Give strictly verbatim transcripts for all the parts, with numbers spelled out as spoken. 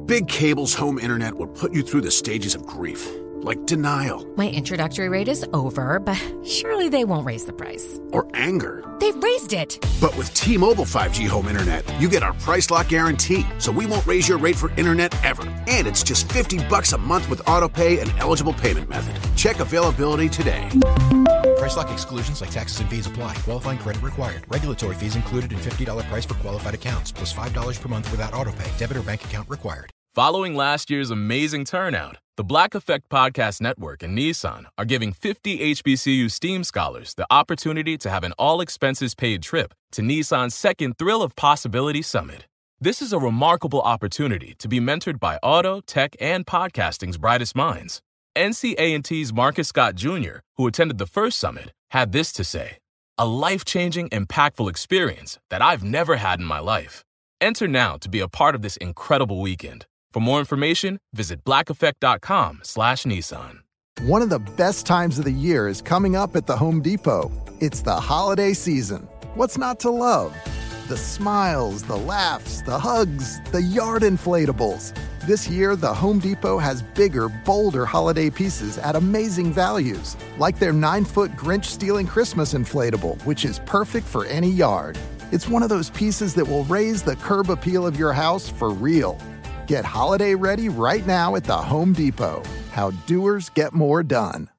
Big Cable's home internet will put you through the stages of grief, like denial. My introductory rate is over, but surely they won't raise the price. Or anger. They've raised it. But with T-Mobile five G home internet, you get our price lock guarantee, so we won't raise your rate for internet ever. And it's just fifty bucks a month with autopay and eligible payment method. Check availability today. Price lock exclusions like taxes and fees apply. Qualifying credit required. Regulatory fees included in fifty dollars price for qualified accounts, plus five dollars per month without autopay. Debit or bank account required. Following last year's amazing turnout, the Black Effect Podcast Network and Nissan are giving fifty H B C U STEAM scholars the opportunity to have an all-expenses-paid trip to Nissan's second Thrill of Possibility Summit. This is a remarkable opportunity to be mentored by auto, tech, and podcasting's brightest minds. N C A and T's Marcus Scott Junior, who attended the first summit, had this to say: "A life-changing, impactful experience that I've never had in my life. Enter now to be a part of this incredible weekend. For more information, visit blackeffect.com slash Nissan. One of the best times of the year is coming up at the Home Depot. It's the holiday season. What's not to love? The smiles, the laughs, the hugs, the yard inflatables. This year, the Home Depot has bigger, bolder holiday pieces at amazing values, like their nine-foot Grinch Stealing Christmas inflatable, which is perfect for any yard. It's one of those pieces that will raise the curb appeal of your house for real. Get holiday ready right now at the Home Depot. How doers get more done.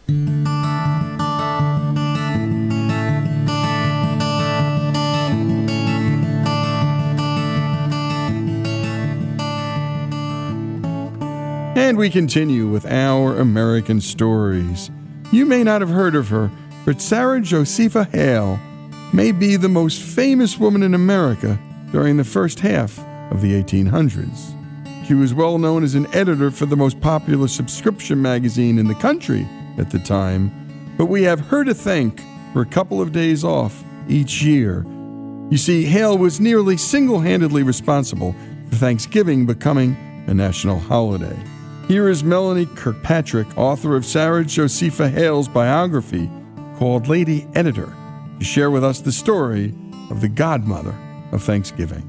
And we continue with our American stories. You may not have heard of her, but Sarah Josepha Hale may be the most famous woman in America during the first half of the eighteen hundreds. She was well known as an editor for the most popular subscription magazine in the country at the time, but we have her to thank for a couple of days off each year. You see, Hale was nearly single-handedly responsible for Thanksgiving becoming a national holiday. Here is Melanie Kirkpatrick, author of Sarah Josepha Hale's biography called Lady Editor, to share with us the story of the godmother of Thanksgiving.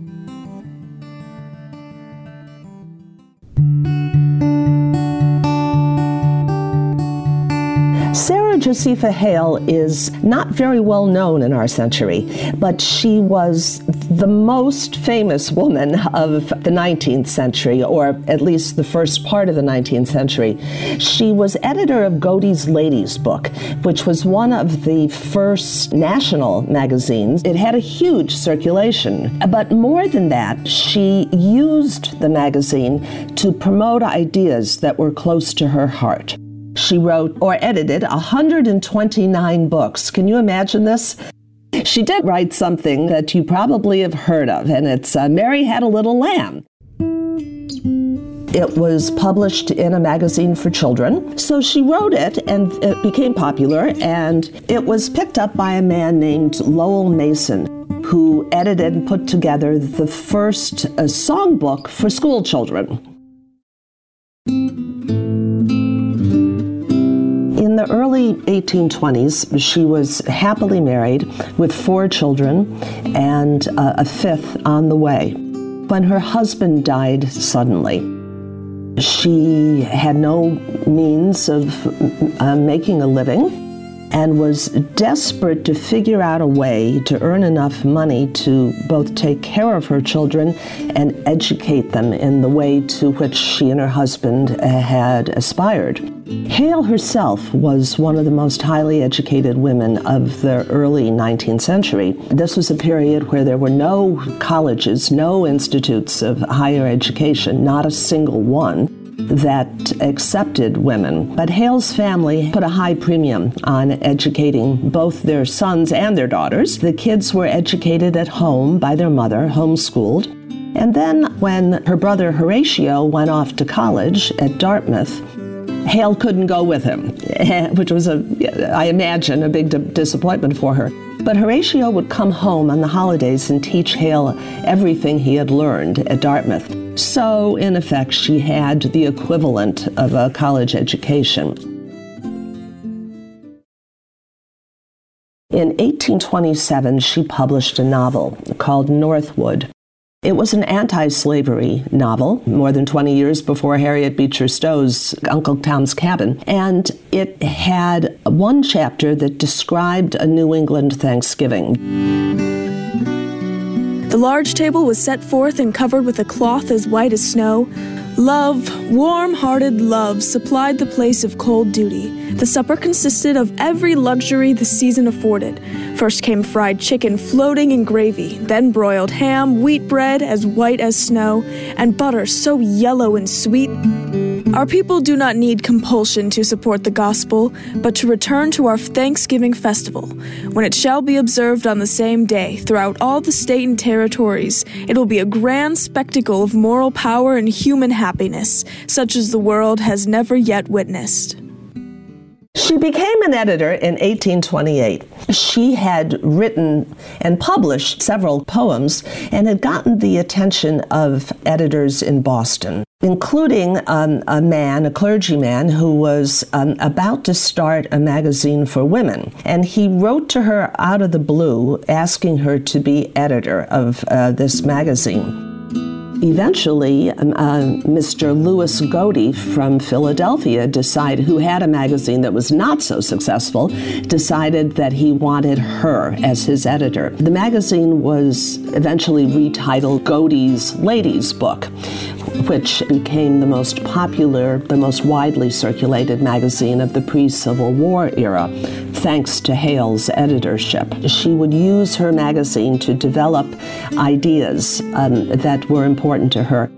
Sarah Josepha Hale is not very well known in our century, but she was the most famous woman of the nineteenth century, or at least the first part of the nineteenth century. She was editor of Godey's Ladies Book, which was one of the first national magazines. It had a huge circulation, but more than that, she used the magazine to promote ideas that were close to her heart. She wrote or edited one hundred twenty-nine books. Can you imagine this? She did write something that you probably have heard of, and it's uh, Mary Had a Little Lamb. It was published in a magazine for children, so she wrote it, and it became popular, and it was picked up by a man named Lowell Mason, who edited and put together the first uh, songbook for school children. In the early eighteen twenties, she was happily married with four children and uh, a fifth on the way, when her husband died suddenly. She had no means of uh, making a living and was desperate to figure out a way to earn enough money to both take care of her children and educate them in the way to which she and her husband had aspired. Hale herself was one of the most highly educated women of the early nineteenth century. This was a period where there were no colleges, no institutes of higher education, not a single one that accepted women. But Hale's family put a high premium on educating both their sons and their daughters. The kids were educated at home by their mother, homeschooled. And then when her brother Horatio went off to college at Dartmouth, Hale couldn't go with him, which was, a, I imagine, a big di- disappointment for her. But Horatio would come home on the holidays and teach Hale everything he had learned at Dartmouth. So, in effect, she had the equivalent of a college education. In eighteen twenty-seven, she published a novel called Northwood. It was an anti-slavery novel, more than twenty years before Harriet Beecher Stowe's Uncle Tom's Cabin, and it had one chapter that described a New England Thanksgiving. The large table was set forth and covered with a cloth as white as snow. Love, warm-hearted love, supplied the place of cold duty. The supper consisted of every luxury the season afforded. First came fried chicken floating in gravy, then broiled ham, wheat bread as white as snow, and butter so yellow and sweet. Our people do not need compulsion to support the gospel, but to return to our Thanksgiving festival, when it shall be observed on the same day throughout all the state and territories. It will be a grand spectacle of moral power and human happiness, such as the world has never yet witnessed. She became an editor in eighteen twenty-eight. She had written and published several poems and had gotten the attention of editors in Boston, including um, a man, a clergyman, who was um, about to start a magazine for women. And he wrote to her out of the blue, asking her to be editor of uh, this magazine. Eventually, uh, Mister Louis Godey from Philadelphia decided, who had a magazine that was not so successful, decided that he wanted her as his editor. The magazine was eventually retitled Godey's Ladies' Book, which became the most popular, the most widely circulated magazine of the pre-Civil War era, thanks to Hale's editorship. She would use her magazine to develop ideas um, that were important to her.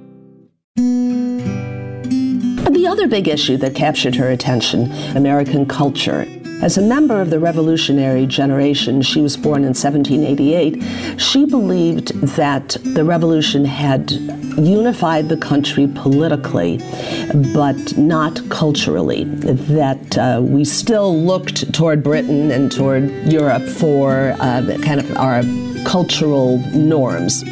The other big issue that captured her attention, American culture. As a member of the revolutionary generation, she was born in seventeen eighty-eight, she believed that the revolution had unified the country politically, but not culturally, that uh, we still looked toward Britain and toward Europe for uh, kind of our cultural norms.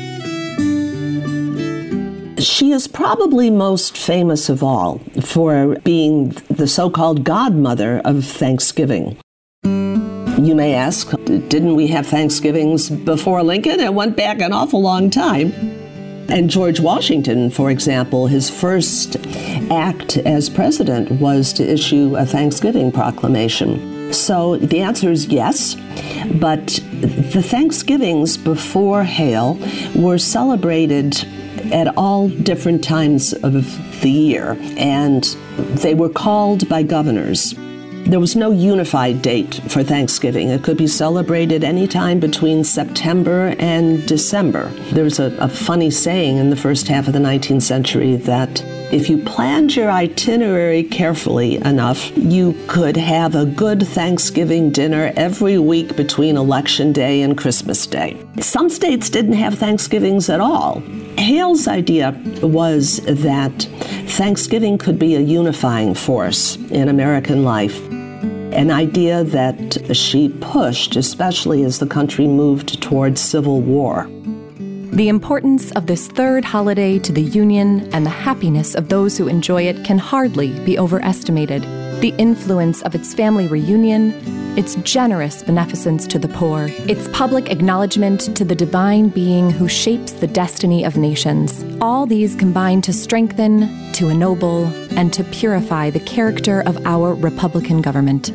She is probably most famous of all for being the so-called godmother of Thanksgiving. You may ask, didn't we have Thanksgivings before Lincoln? It went back an awful long time. And George Washington, for example, his first act as president was to issue a Thanksgiving proclamation. So the answer is yes, but the Thanksgivings before Hale were celebrated at all different times of the year, and they were called by governors. There was no unified date for Thanksgiving. It could be celebrated anytime between September and December. There's a, a funny saying in the first half of the nineteenth century that if you planned your itinerary carefully enough, you could have a good Thanksgiving dinner every week between Election Day and Christmas Day. Some states didn't have Thanksgivings at all. Hale's idea was that Thanksgiving could be a unifying force in American life, an idea that she pushed, especially as the country moved towards civil war. The importance of this third holiday to the Union and the happiness of those who enjoy it can hardly be overestimated. The influence of its family reunion, its generous beneficence to the poor, its public acknowledgement to the divine being who shapes the destiny of nations. All these combine to strengthen, to ennoble, and to purify the character of our Republican government.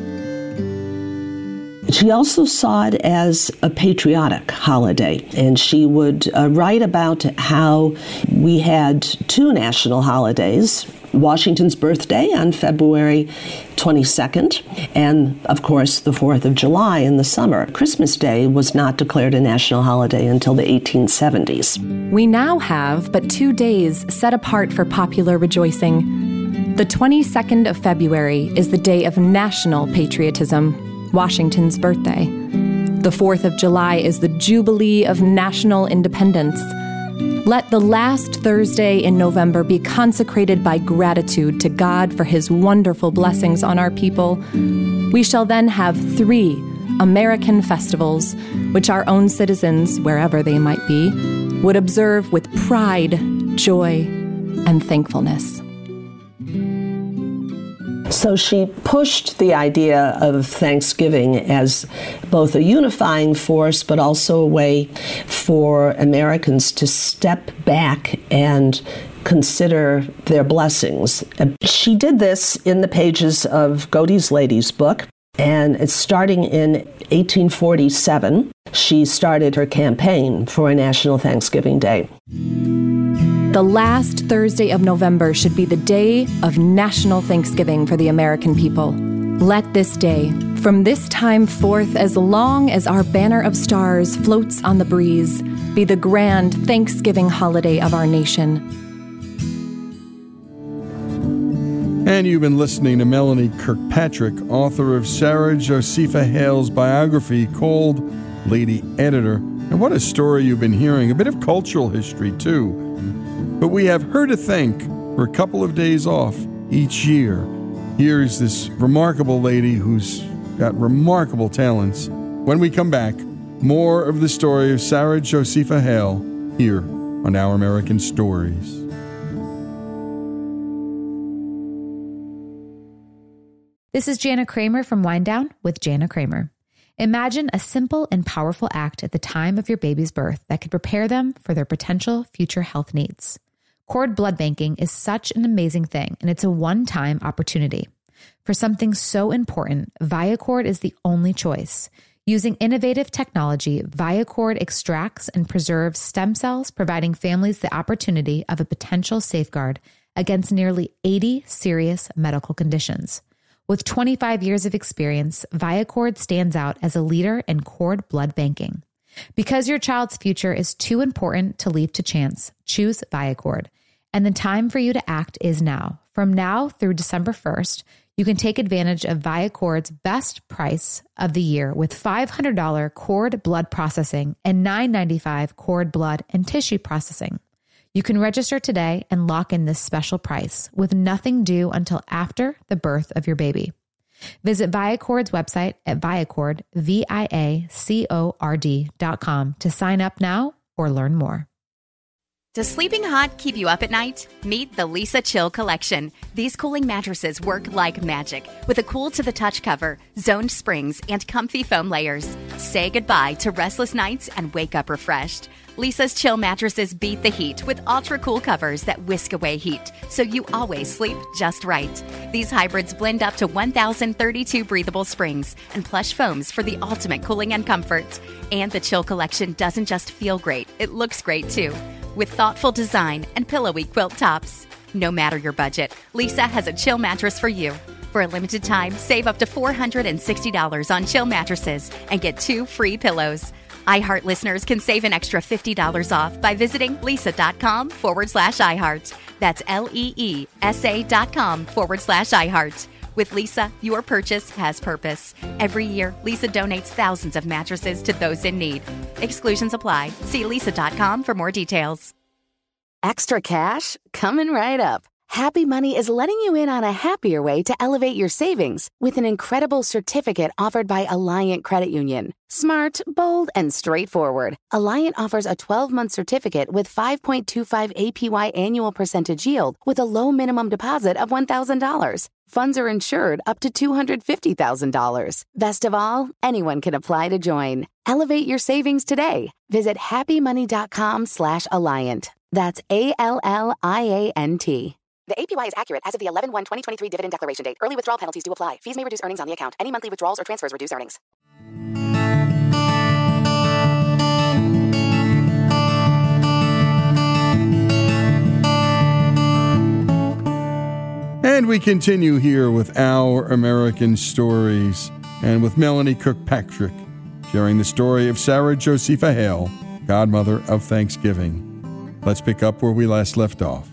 She also saw it as a patriotic holiday, and she would uh, write about how we had two national holidays, Washington's birthday on February twenty-second, and, of course, the fourth of July in the summer. Christmas Day was not declared a national holiday until the eighteen seventies. We now have but two days set apart for popular rejoicing. The twenty-second of February is the day of national patriotism, Washington's birthday. The fourth of July is the Jubilee of National Independence. Let the last Thursday in November be consecrated by gratitude to God for his wonderful blessings on our people. We shall then have three American festivals, which our own citizens, wherever they might be, would observe with pride, joy, and thankfulness. So she pushed the idea of Thanksgiving as both a unifying force, but also a way for Americans to step back and consider their blessings. She did this in the pages of Godey's Lady's book, and it's starting in eighteen forty-seven. She started her campaign for a National Thanksgiving Day. The last Thursday of November should be the day of National Thanksgiving for the American people. Let this day, from this time forth, as long as our banner of stars floats on the breeze, be the grand Thanksgiving holiday of our nation. And you've been listening to Melanie Kirkpatrick, author of Sarah Josepha Hale's biography called Lady Editor. And what a story you've been hearing. A bit of cultural history, too. But we have her to thank for a couple of days off each year. Here's this remarkable lady who's got remarkable talents. When we come back, more of the story of Sarah Josepha Hale here on Our American Stories. This is Jana Kramer from Wind Down with Jana Kramer. Imagine a simple and powerful act at the time of your baby's birth that could prepare them for their potential future health needs. Cord blood banking is such an amazing thing, and it's a one-time opportunity. For something so important, Viacord is the only choice. Using innovative technology, Viacord extracts and preserves stem cells, providing families the opportunity of a potential safeguard against nearly eighty serious medical conditions. With twenty-five years of experience, Viacord stands out as a leader in cord blood banking. Because your child's future is too important to leave to chance, choose Viacord. And the time for you to act is now. From now through December first, you can take advantage of Viacord's best price of the year with five hundred dollars cord blood processing and nine hundred ninety-five dollars cord blood and tissue processing. You can register today and lock in this special price with nothing due until after the birth of your baby. Visit Viacord's website at Viacord, V I A C O R D dot com to sign up now or learn more. Does sleeping hot keep you up at night? Meet the Leesa Chill Collection. These cooling mattresses work like magic with a cool-to-the-touch cover, zoned springs, and comfy foam layers. Say goodbye to restless nights and wake up refreshed. Leesa's Chill mattresses beat the heat with ultra-cool covers that whisk away heat, so you always sleep just right. These hybrids blend up to one thousand thirty-two breathable springs and plush foams for the ultimate cooling and comfort. And the Chill Collection doesn't just feel great, it looks great too, with thoughtful design and pillowy quilt tops. No matter your budget, Leesa has a Chill mattress for you. For a limited time, save up to four hundred sixty dollars on Chill mattresses and get two free pillows. iHeart listeners can save an extra fifty dollars off by visiting Leesa.com forward slash iHeart. That's L-E-E-S-A dot com forward slash iHeart. With Leesa, your purchase has purpose. Every year, Leesa donates thousands of mattresses to those in need. Exclusions apply. See Leesa.com for more details. Extra cash? Coming right up. Happy Money is letting you in on a happier way to elevate your savings with an incredible certificate offered by Alliant Credit Union. Smart, bold, and straightforward. Alliant offers a twelve-month certificate with five point two five A P Y annual percentage yield with a low minimum deposit of one thousand dollars. Funds are insured up to two hundred fifty thousand dollars. Best of all, anyone can apply to join. Elevate your savings today. Visit happymoney.com slash Alliant. That's A L L I A N T. The A P Y is accurate as of the eleven one twenty twenty-three dividend declaration date. Early withdrawal penalties do apply. Fees may reduce earnings on the account. Any monthly withdrawals or transfers reduce earnings. And we continue here with Our American Stories and with Melanie Kirkpatrick, sharing the story of Sarah Josepha Hale, godmother of Thanksgiving. Let's pick up where we last left off.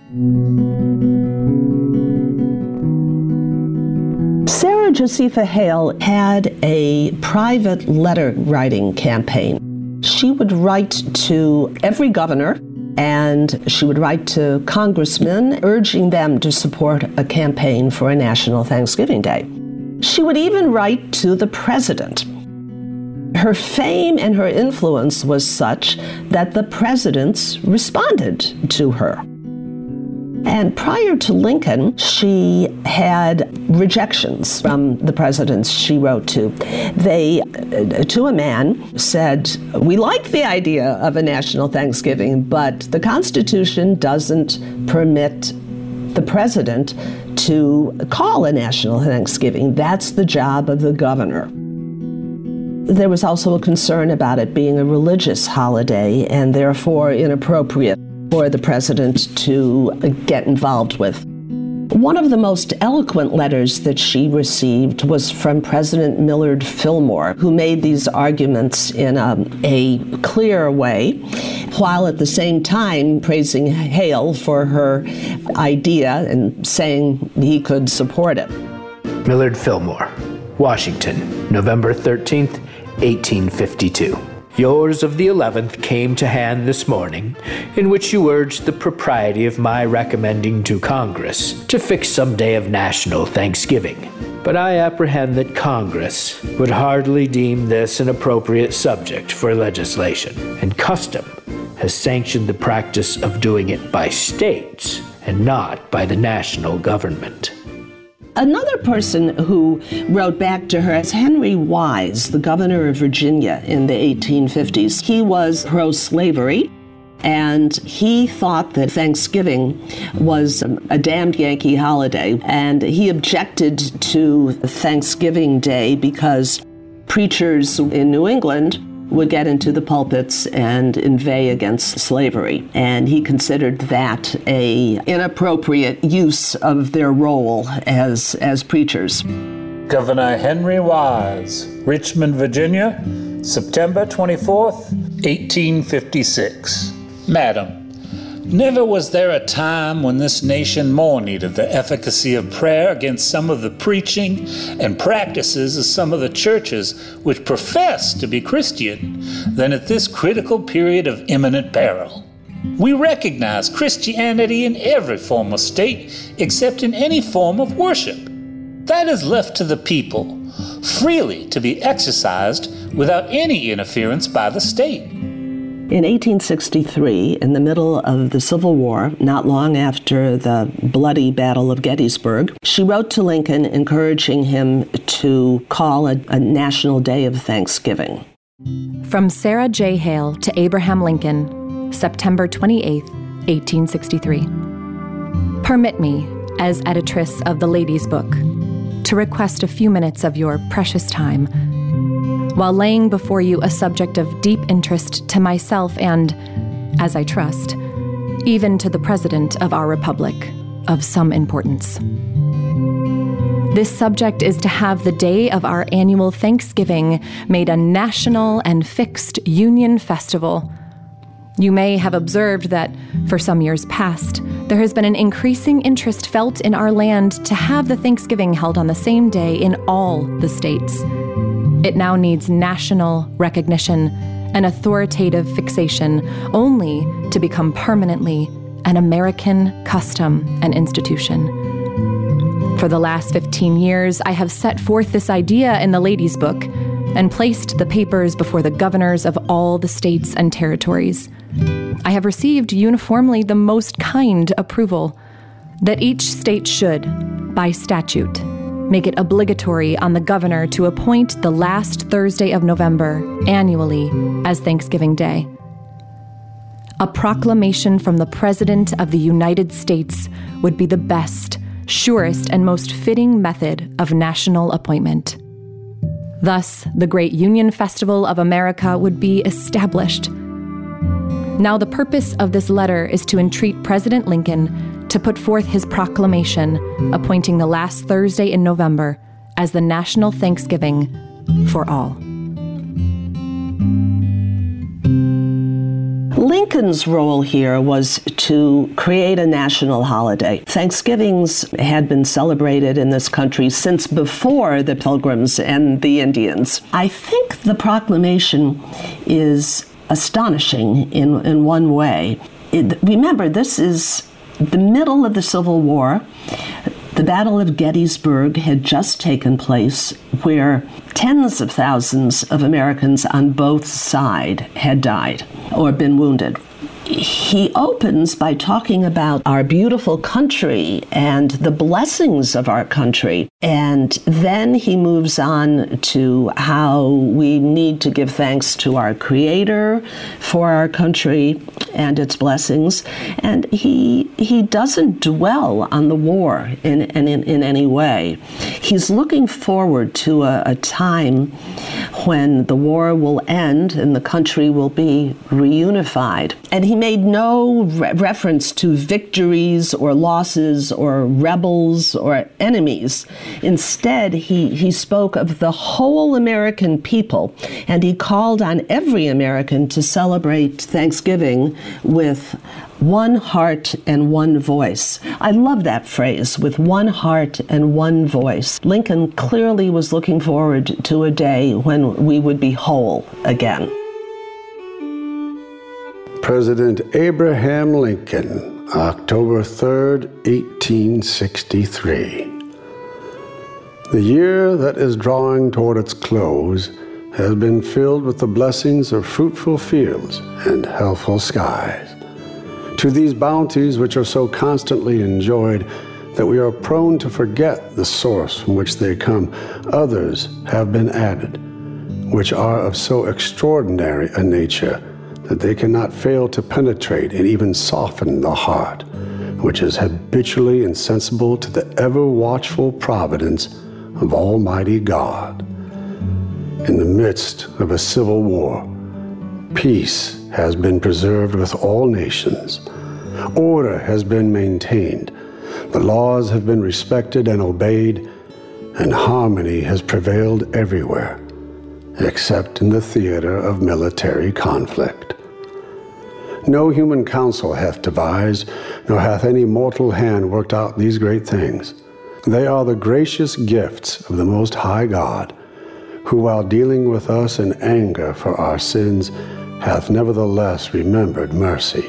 Sarah Josepha Hale had a private letter writing campaign. She would write to every governor and she would write to congressmen urging them to support a campaign for a National Thanksgiving Day. She would even write to the president. Her fame and her influence was such that the presidents responded to her. And prior to Lincoln, she had rejections from the presidents she wrote to. They, to a man, said, "We like the idea of a national Thanksgiving, but the Constitution doesn't permit the president to call a national Thanksgiving. That's the job of the governor." There was also a concern about it being a religious holiday and therefore inappropriate for the president to get involved with. One of the most eloquent letters that she received was from President Millard Fillmore, who made these arguments in a, a clear way, while at the same time praising Hale for her idea and saying he could support it. Millard Fillmore, Washington, November thirteenth, eighteen fifty-two. Yours of the eleventh came to hand this morning, in which you urged the propriety of my recommending to Congress to fix some day of national Thanksgiving. But I apprehend that Congress would hardly deem this an appropriate subject for legislation, and custom has sanctioned the practice of doing it by states and not by the national government. Another person who wrote back to her is Henry Wise, the governor of Virginia in the eighteen fifties. He was pro-slavery, and he thought that Thanksgiving was a damned Yankee holiday, and he objected to Thanksgiving Day because preachers in New England would get into the pulpits and inveigh against slavery. And he considered that a inappropriate use of their role as, as preachers. Governor Henry Wise, Richmond, Virginia, September twenty-fourth, eighteen fifty-six. Madam, never was there a time when this nation more needed the efficacy of prayer against some of the preaching and practices of some of the churches which profess to be Christian than at this critical period of imminent peril. We recognize Christianity in every form of state except in any form of worship. That is left to the people, freely to be exercised without any interference by the state. In eighteen sixty-three, in the middle of the Civil War, not long after the bloody Battle of Gettysburg, she wrote to Lincoln encouraging him to call a, a national day of Thanksgiving. From Sarah J. Hale to Abraham Lincoln, September twenty-eighth, eighteen sixty-three. Permit me, as editress of the Lady's Book, to request a few minutes of your precious time while laying before you a subject of deep interest to myself and, as I trust, even to the President of our Republic, of some importance. This subject is to have the day of our annual Thanksgiving made a national and fixed Union festival. You may have observed that, for some years past, there has been an increasing interest felt in our land to have the Thanksgiving held on the same day in all the states. It now needs national recognition and authoritative fixation only to become permanently an American custom and institution. For the last fifteen years, I have set forth this idea in the Lady's Book and placed the papers before the governors of all the states and territories. I have received uniformly the most kind approval that each state should, by statute, make it obligatory on the governor to appoint the last Thursday of November annually as Thanksgiving Day. A proclamation from the President of the United States would be the best, surest, and most fitting method of national appointment. Thus, the great Union Festival of America would be established. Now, the purpose of this letter is to entreat President Lincoln to put forth his proclamation appointing the last Thursday in November as the national Thanksgiving for all. Lincoln's role here was to create a national holiday. Thanksgivings had been celebrated in this country since before the Pilgrims and the Indians. I think the proclamation is astonishing in, in one way. It, remember, this is the middle of the Civil War. The Battle of Gettysburg had just taken place, where tens of thousands of Americans on both sides had died or been wounded. he opens by talking about our beautiful country and the blessings of our country. And then he moves on to how we need to give thanks to our Creator for our country and its blessings. And he he doesn't dwell on the war in, in, in any way. He's looking forward to a, a time when the war will end and the country will be reunified. And he made no re- reference to victories or losses or rebels or enemies. Instead, he, he spoke of the whole American people, and he called on every American to celebrate Thanksgiving with one heart and one voice. I love that phrase, with one heart and one voice. Lincoln clearly was looking forward to a day when we would be whole again. President Abraham Lincoln, October third, eighteen sixty-three. The year that is drawing toward its close has been filled with the blessings of fruitful fields and healthful skies. To these bounties, which are so constantly enjoyed that we are prone to forget the source from which they come, others have been added, which are of so extraordinary a nature that they cannot fail to penetrate and even soften the heart, which is habitually insensible to the ever-watchful providence of Almighty God. In the midst of a civil war, peace has been preserved with all nations. Order has been maintained. The laws have been respected and obeyed, and harmony has prevailed everywhere, except in the theater of military conflict. No human counsel hath devised, nor hath any mortal hand worked out these great things. They are the gracious gifts of the Most High God, who, while dealing with us in anger for our sins, hath nevertheless remembered mercy.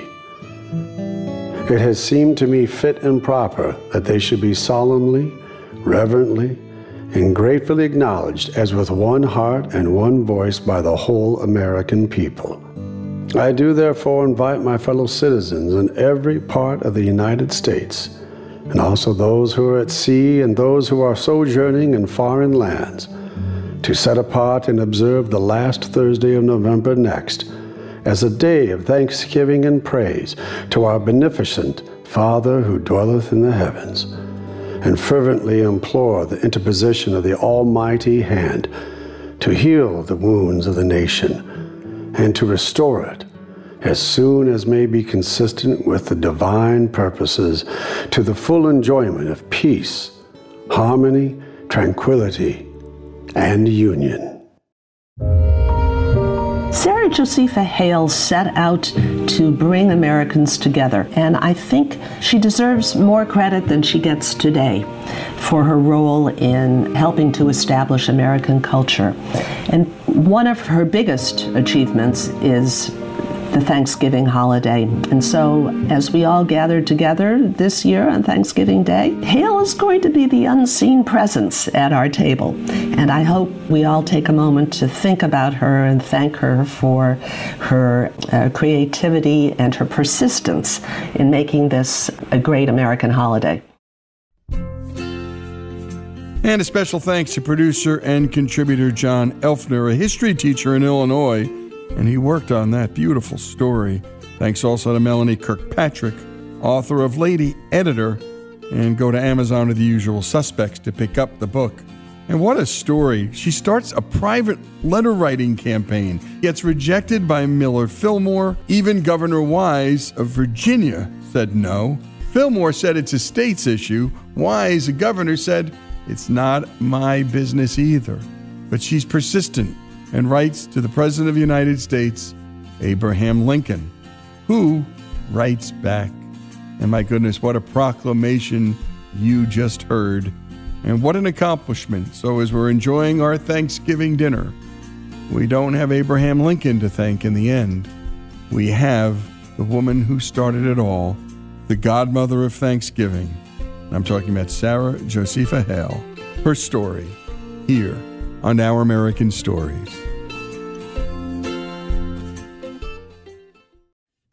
It has seemed to me fit and proper that they should be solemnly, reverently, and gratefully acknowledged as with one heart and one voice by the whole American people. I do therefore invite my fellow citizens in every part of the United States, and also those who are at sea and those who are sojourning in foreign lands, to set apart and observe the last Thursday of November next as a day of thanksgiving and praise to our beneficent Father who dwelleth in the heavens, and fervently implore the interposition of the Almighty hand to heal the wounds of the nation and to restore it as soon as may be consistent with the divine purposes to the full enjoyment of peace, harmony, tranquility, and union. Sarah Josepha Hale set out to bring Americans together, and I think she deserves more credit than she gets today for her role in helping to establish American culture. And one of her biggest achievements is the Thanksgiving holiday. And so, as we all gather together this year on Thanksgiving Day, Hale is going to be the unseen presence at our table. And I hope we all take a moment to think about her and thank her for her uh, creativity and her persistence in making this a great American holiday. And a special thanks to producer and contributor John Elfner, a history teacher in Illinois, and he worked on that beautiful story. Thanks also to Melanie Kirkpatrick, author of Lady Editor, and go to Amazon or the usual suspects to pick up the book. And what a story. She starts a private letter-writing campaign, gets rejected by Millard Fillmore. Even Governor Wise of Virginia said no. Fillmore said it's a state's issue. Wise, the governor, said, it's not my business either. But she's persistent and writes to the President of the United States, Abraham Lincoln, who writes back. And my goodness, what a proclamation you just heard. And what an accomplishment. So as we're enjoying our Thanksgiving dinner, we don't have Abraham Lincoln to thank in the end. We have the woman who started it all, the godmother of Thanksgiving. I'm talking about Sarah Josepha Hale. Her story here on Our American Stories.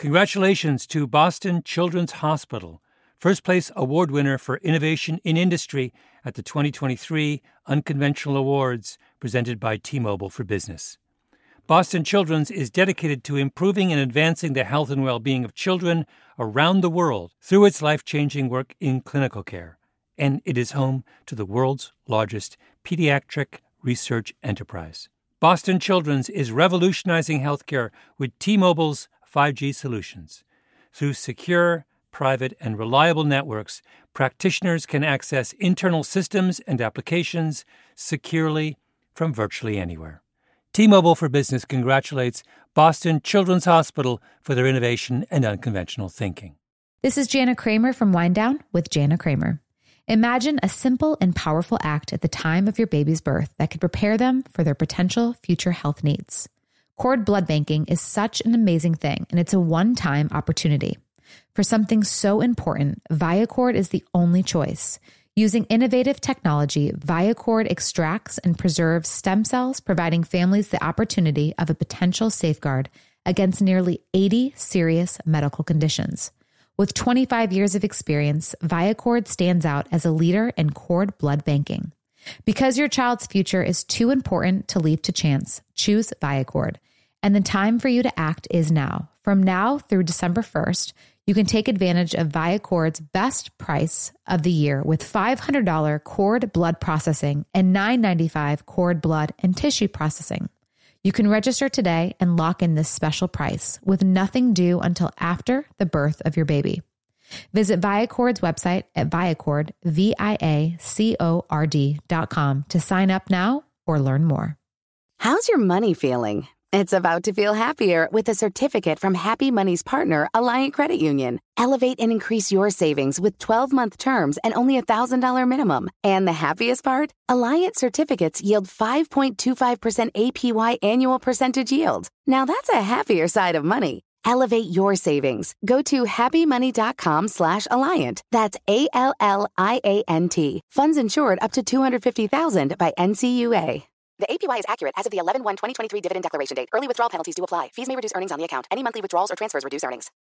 Congratulations to Boston Children's Hospital, first place award winner for innovation in industry at the twenty twenty-three Unconventional Awards presented by T-Mobile for Business. Boston Children's is dedicated to improving and advancing the health and well-being of children around the world through its life-changing work in clinical care, and it is home to the world's largest pediatric research enterprise. Boston Children's is revolutionizing healthcare with T-Mobile's five G solutions. Through secure, private, and reliable networks, practitioners can access internal systems and applications securely from virtually anywhere. T-Mobile for Business congratulates Boston Children's Hospital for their innovation and unconventional thinking. This is Jana Kramer from Wind Down with Jana Kramer. Imagine a simple and powerful act at the time of your baby's birth that could prepare them for their potential future health needs. Cord blood banking is such an amazing thing, and it's a one-time opportunity. For something so important, Viacord is the only choice. Using innovative technology, Viacord extracts and preserves stem cells, providing families the opportunity of a potential safeguard against nearly eighty serious medical conditions. With twenty-five years of experience, Viacord stands out as a leader in cord blood banking. Because your child's future is too important to leave to chance, choose Viacord. And the time for you to act is now. From now through December first, you can take advantage of Viacord's best price of the year with five hundred dollars cord blood processing and nine hundred ninety-five dollars cord blood and tissue processing. You can register today and lock in this special price with nothing due until after the birth of your baby. Visit Viacord's website at Viacord, V I A C O R D dot com to sign up now or learn more. How's your money feeling? It's about to feel happier with a certificate from Happy Money's partner, Alliant Credit Union. Elevate and increase your savings with twelve-month terms and only a one thousand dollars minimum. And the happiest part? Alliant certificates yield five point two five percent A P Y annual percentage yield. Now that's a happier side of money. Elevate your savings. Go to happymoney.com slash Alliant. That's A L L I A N T. Funds insured up to two hundred fifty thousand dollars by N C U A. The A P Y is accurate as of the eleven one twenty twenty-three dividend declaration date. Early withdrawal penalties do apply. Fees may reduce earnings on the account. Any monthly withdrawals or transfers reduce earnings.